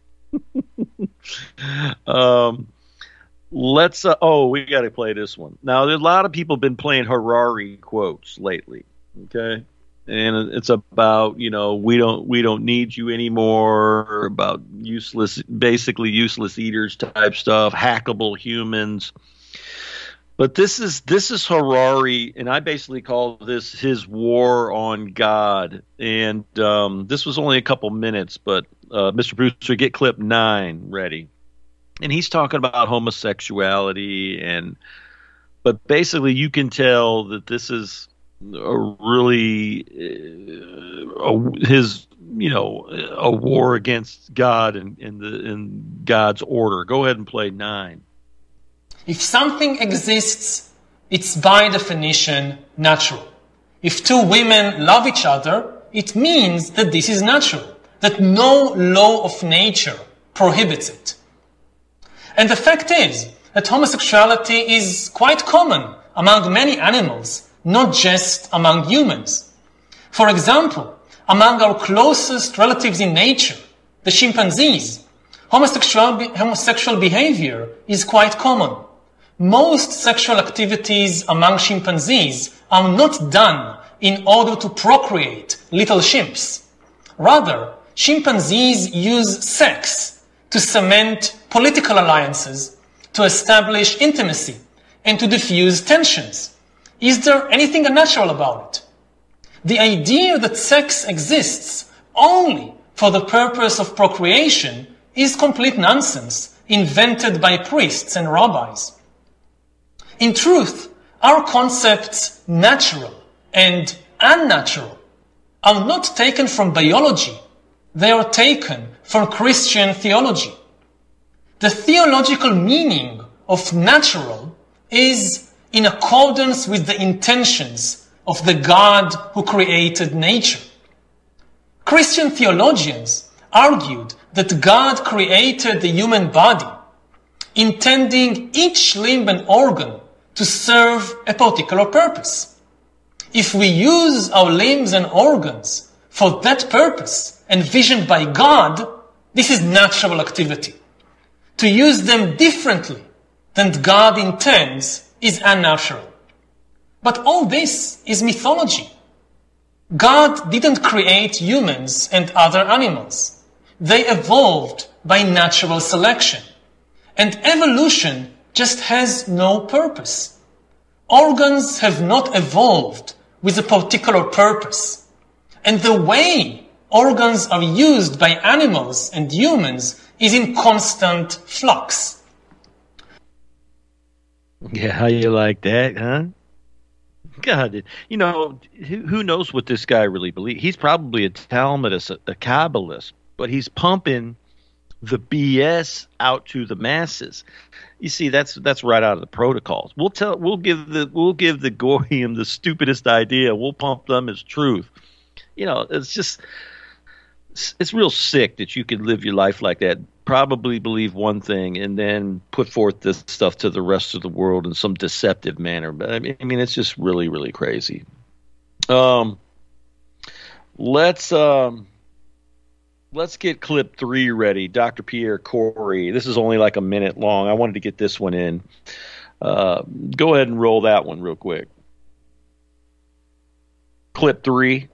um, let's. Uh, oh, we got to play this one. Now, there's a lot of people have been playing Harari quotes lately. Okay, and it's about, you know, we don't we don't need you anymore. About useless, basically useless eaters type stuff, hackable humans. But this is this is Harari, and I basically call this his war on God. And um, this was only a couple minutes, but uh, Mister Brewster, get clip nine ready. And he's talking about homosexuality, and but basically you can tell that this is a really uh, a, his you know a war against God and, and the and God's order. Go ahead and play nine. If something exists, it's by definition natural. If two women love each other, it means that this is natural, that no law of nature prohibits it. And the fact is that homosexuality is quite common among many animals, not just among humans. For example, among our closest relatives in nature, the chimpanzees. Homosexual, homosexual behavior is quite common. Most sexual activities among chimpanzees are not done in order to procreate little chimps. Rather, chimpanzees use sex to cement political alliances, to establish intimacy, and to diffuse tensions. Is there anything unnatural about it? The idea that sex exists only for the purpose of procreation is complete nonsense, invented by priests and rabbis. In truth, our concepts natural and unnatural are not taken from biology. They are taken from Christian theology. The theological meaning of natural is in accordance with the intentions of the God who created nature. Christian theologians argued that God created the human body, intending each limb and organ to serve a particular purpose. If we use our limbs and organs for that purpose envisioned by God, this is natural activity. To use them differently than God intends is unnatural. But all this is mythology. God didn't create humans and other animals. They evolved by natural selection. And evolution just has no purpose. Organs have not evolved with a particular purpose. And the way organs are used by animals and humans is in constant flux. Yeah, how you like that, huh? God, you know, who, who knows what this guy really believes? He's probably a Talmudist, a, a Kabbalist, but he's pumping the B S out to the masses. You see, that's that's right out of the protocols. We'll tell, we'll give the we'll give the Goyim the stupidest idea. We'll pump them as truth. You know, it's just it's real sick that you can live your life like that. Probably believe one thing and then put forth this stuff to the rest of the world in some deceptive manner. But I mean, I mean, it's just really, really crazy. Um, let's um, let's get clip three ready. Doctor Pierre Corey. This is only like a minute long. I wanted to get this one in. Uh, go ahead and roll that one real quick. Clip three.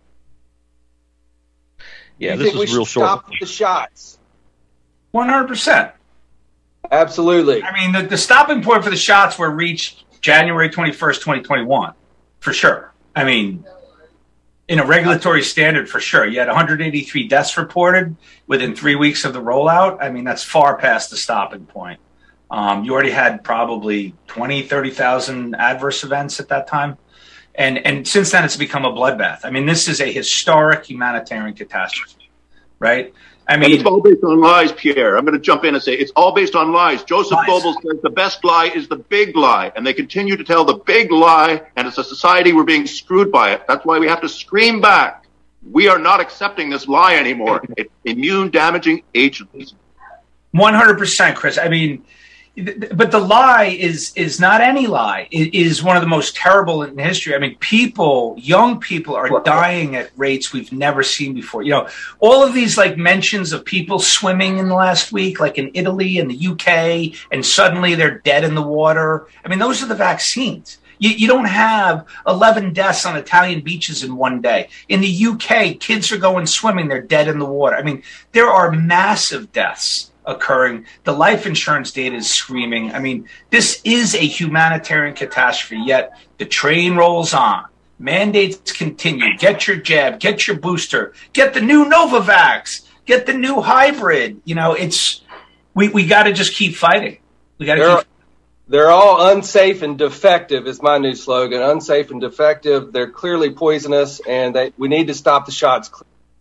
Yeah, this is real short. Stop the shots. one hundred percent. Absolutely. I mean, the, the stopping point for the shots were reached January twenty-first, twenty twenty-one, for sure. I mean, in a regulatory standard, for sure. You had one hundred eighty-three deaths reported within three weeks of the rollout. I mean, that's far past the stopping point. Um, you already had probably twenty, thirty thousand adverse events at that time. And and since then, it's become a bloodbath. I mean, this is a historic humanitarian catastrophe, right? I mean, and it's all based on lies, Pierre. I'm going to jump in and say it's all based on lies. Joseph lies. Goebbels says the best lie is the big lie, and they continue to tell the big lie, and as a society, we're being screwed by it. That's why we have to scream back. We are not accepting this lie anymore. It's immune-damaging agents. one hundred percent, Chris. I mean, but the lie is is not any lie. It is one of the most terrible in history. I mean, people, young people are dying at rates we've never seen before. You know, all of these like mentions of people swimming in the last week, like in Italy and the U K, and suddenly they're dead in the water. I mean, those are the vaccines. You, you don't have eleven deaths on Italian beaches in one day. In the U K, kids are going swimming. They're dead in the water. I mean, there are massive deaths occurring. The life insurance data is screaming. I mean, this is a humanitarian catastrophe, yet the train rolls on. Mandates continue. Get your jab, get your booster, get the new Novavax, get the new hybrid. You know, it's, we, we got to just keep fighting. We got to keep They're all unsafe and defective is my new slogan. Unsafe and defective. They're clearly poisonous, and they, we need to stop the shots.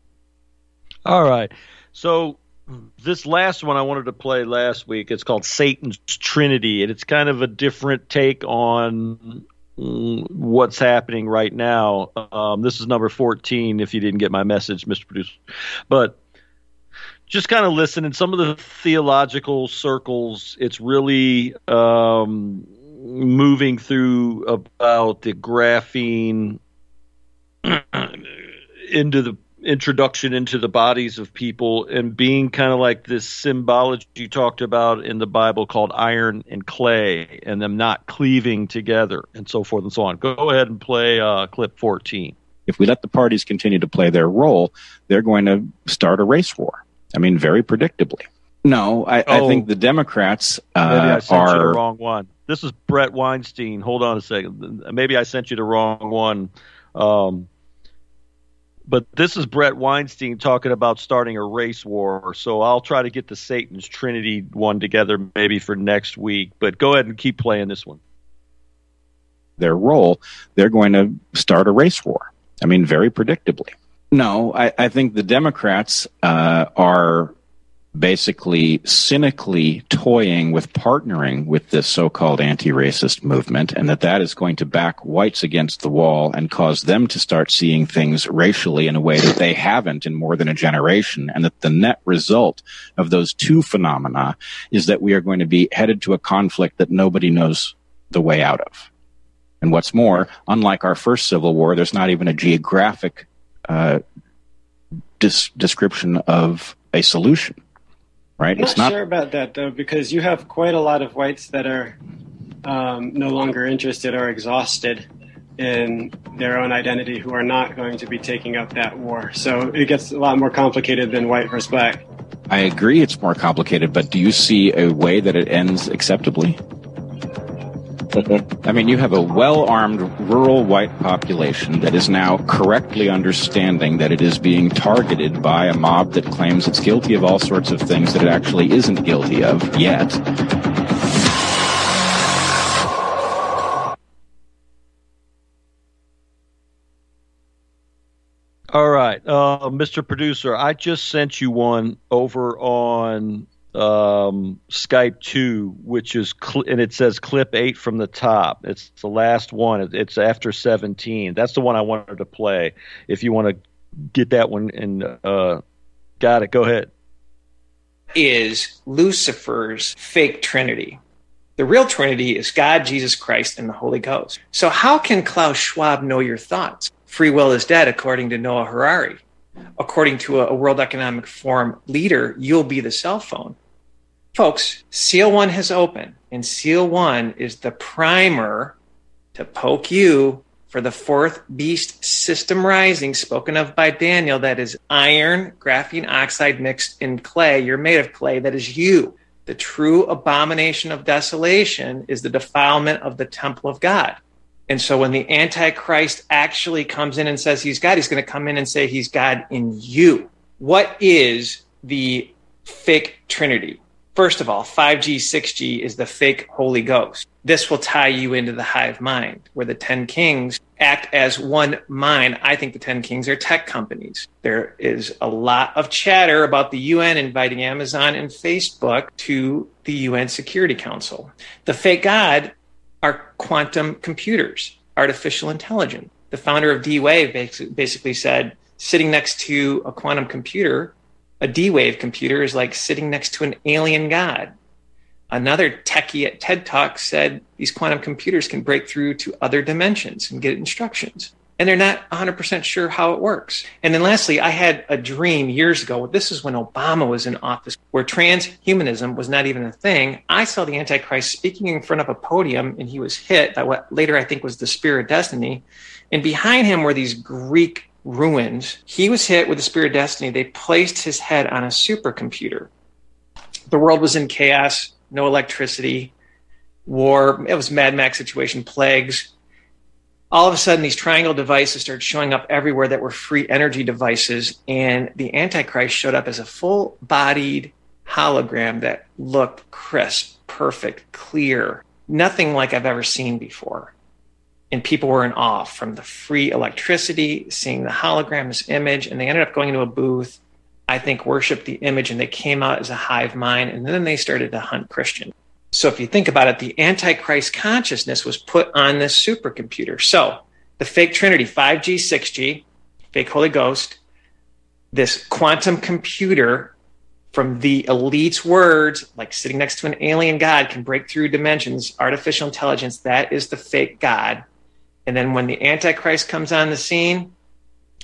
All right. So this last one I wanted to play last week, it's called Satan's Trinity, and it's kind of a different take on what's happening right now. Um, this is number fourteen, if you didn't get my message, Mister Producer. But just kind of listen in some of the theological circles. It's really um, moving through about the graphene into the introduction into the bodies of people and being kind of like this symbology you talked about in the Bible called iron and clay and them not cleaving together and so forth and so on. Go ahead and play uh, clip fourteen. If we let the parties continue to play their role, they're going to start a race war. I mean, very predictably. No, I, oh, I think the Democrats uh, maybe I sent are... you the wrong one. This is Brett Weinstein. Hold on a second. Maybe I sent you the wrong one. Um, but this is Brett Weinstein talking about starting a race war. So I'll try to get the Satan's Trinity one together maybe for next week. But go ahead and keep playing this one. Their role, they're going to start a race war. I mean, very predictably. No, I, I think the Democrats uh, are basically cynically toying with partnering with this so-called anti-racist movement, and that that is going to back whites against the wall and cause them to start seeing things racially in a way that they haven't in more than a generation, and that the net result of those two phenomena is that we are going to be headed to a conflict that nobody knows the way out of. And what's more, unlike our first Civil War, there's not even a geographic uh, dis- description of a solution. Right? I'm not, it's not sure about that, though, because you have quite a lot of whites that are um, no longer interested or exhausted in their own identity who are not going to be taking up that war. So it gets a lot more complicated than white versus black. I agree it's more complicated, but do you see a way that it ends acceptably? I mean, you have a well-armed rural white population that is now correctly understanding that it is being targeted by a mob that claims it's guilty of all sorts of things that it actually isn't guilty of yet. All right, uh, Mister Producer, I just sent you one over on um Skype two, which is cl- and it says clip eight from the top. It's the last one. It's after seventeen. That's the one I wanted to play. If you want to get that one and uh got it, go ahead. Is Lucifer's fake Trinity. The real Trinity is God, Jesus Christ, and the Holy Ghost. So how can Klaus Schwab know your thoughts? Free will is dead, according to Noah Harari. According to a, a World Economic Forum leader, you'll be the cell phone. Folks, Seal one has opened, and Seal one is the primer to poke you for the fourth beast system rising spoken of by Daniel. That is iron, graphene oxide mixed in clay. You're made of clay. That is you. The true abomination of desolation is the defilement of the temple of God. And so when the Antichrist actually comes in and says he's God, he's going to come in and say he's God in you. What is the fake Trinity? First of all, five G, six G is the fake Holy Ghost. This will tie you into the hive mind, where the ten kings act as one mind. I think the ten kings are tech companies. There is a lot of chatter about the U N inviting Amazon and Facebook to the U N Security Council. The fake God are quantum computers, artificial intelligence. The founder of D-Wave basically said, sitting next to a quantum computer, a D-Wave computer, is like sitting next to an alien god. Another techie at TED Talk said these quantum computers can break through to other dimensions and get instructions. And they're not one hundred percent sure how it works. And then lastly, I had a dream years ago. This is when Obama was in office, where transhumanism was not even a thing. I saw the Antichrist speaking in front of a podium, and he was hit by what later I think was the Spear of Destiny. And behind him were these Greek ruins. He was hit with the Spear of Destiny. They placed his head on a supercomputer. The world was in chaos, no electricity, war. It was a Mad Max situation, plagues. All of a sudden, these triangle devices started showing up everywhere that were free energy devices, and the Antichrist showed up as a full-bodied hologram that looked crisp, perfect, clear, nothing like I've ever seen before. And people were in awe from the free electricity, seeing the hologram, this image, and they ended up going into a booth, I think, worshiped the image, and they came out as a hive mind, and then they started to hunt Christians. So if you think about it, the Antichrist consciousness was put on this supercomputer. So the fake Trinity, five G, six G, fake Holy Ghost, this quantum computer from the elite's words, like sitting next to an alien god, can break through dimensions, artificial intelligence, that is the fake God. And then when the Antichrist comes on the scene,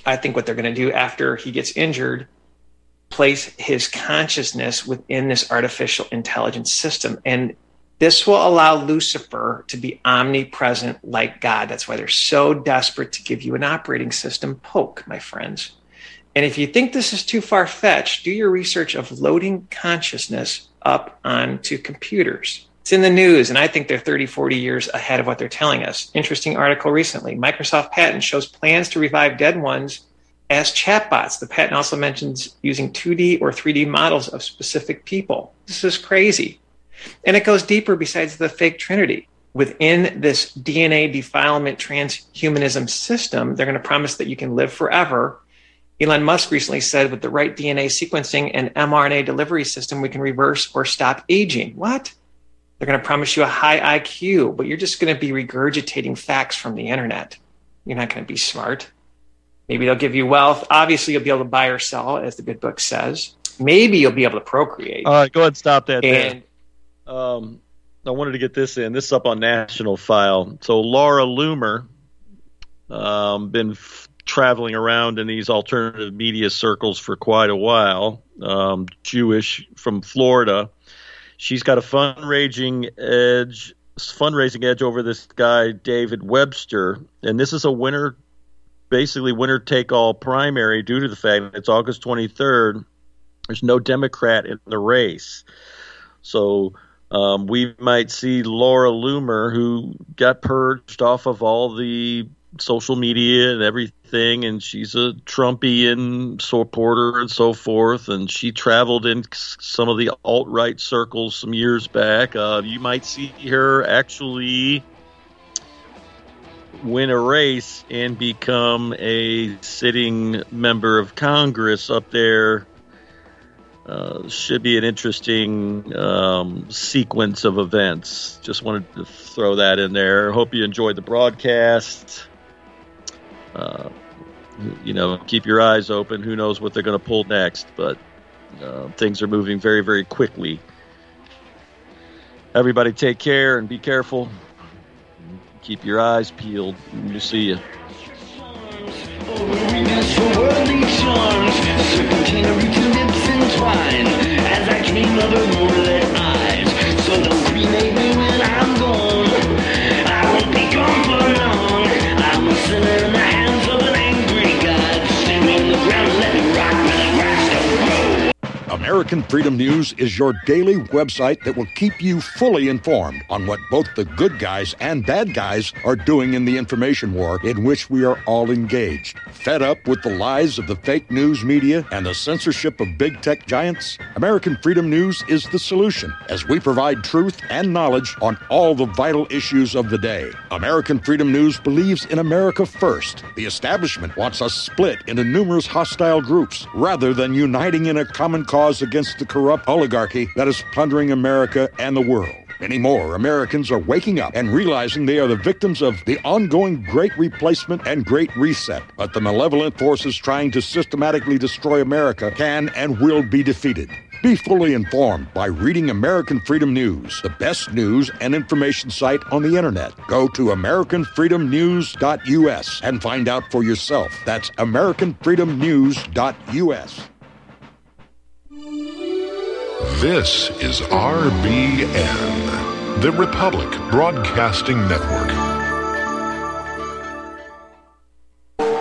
I think what they're going to do after he gets injured, place his consciousness within this artificial intelligence system. And this will allow Lucifer to be omnipresent like God. That's why they're so desperate to give you an operating system poke, my friends. And if you think this is too far-fetched, do your research of loading consciousness up onto computers. It's in the news, and I think they're thirty, forty years ahead of what they're telling us. Interesting article recently. Microsoft patent shows plans to revive dead ones as chatbots. The patent also mentions using two D or three D models of specific people. This is crazy. And it goes deeper besides the fake trinity. Within this D N A defilement transhumanism system, they're going to promise that you can live forever. Elon Musk recently said with the right D N A sequencing and mRNA delivery system, we can reverse or stop aging. What? They're going to promise you a high I Q, but you're just going to be regurgitating facts from the internet. You're not going to be smart. Maybe they'll give you wealth. Obviously, you'll be able to buy or sell, as the good book says. Maybe you'll be able to procreate. All right, go ahead and stop that and, there. Um, I wanted to get this in. This is up on National File. So Laura Loomer, um, been f- traveling around in these alternative media circles for quite a while, um, Jewish from Florida. She's got a fundraising edge, fundraising edge over this guy, David Webster. And this is a winner, basically winner-take-all primary due to the fact that it's August twenty-third. There's no Democrat in the race. So um, we might see Laura Loomer, who got purged off of all the social media and everything, and she's a Trumpian supporter and so forth, and she traveled in some of the alt-right circles some years back. Uh, you might see her actually win a race and become a sitting member of Congress up there. Uh, should be an interesting um, sequence of events. Just wanted to throw that in there. Hope you enjoyed the broadcast. Uh, you know, keep your eyes open. Who knows what they're going to pull next, but uh, things are moving very, very quickly. Everybody take care and be careful. Keep your eyes peeled. We'll see you. As I dream of her moonlit eyes, so don't cremate me when I'm gone. I won't be gone for long. I'm a sinner in the hands of an angry God. Stand me on the ground and let me rock when the grass don't grow. American Freedom News is your daily website that will keep you fully informed on what both the good guys and bad guys are doing in the information war in which we are all engaged. Fed up with the lies of the fake news media and the censorship of big tech giants? American Freedom News is the solution, as we provide truth and knowledge on all the vital issues of the day. American Freedom News believes in America first. The establishment wants us split into numerous hostile groups rather than uniting in a common cause against the corrupt oligarchy that is plundering America and the world. Many more Americans are waking up and realizing they are the victims of the ongoing Great Replacement and Great Reset. But the malevolent forces trying to systematically destroy America can and will be defeated. Be fully informed by reading American Freedom News, the best news and information site on the internet. Go to American Freedom News dot U S and find out for yourself. That's American Freedom News dot U S. This is R B N, the Republic Broadcasting Network.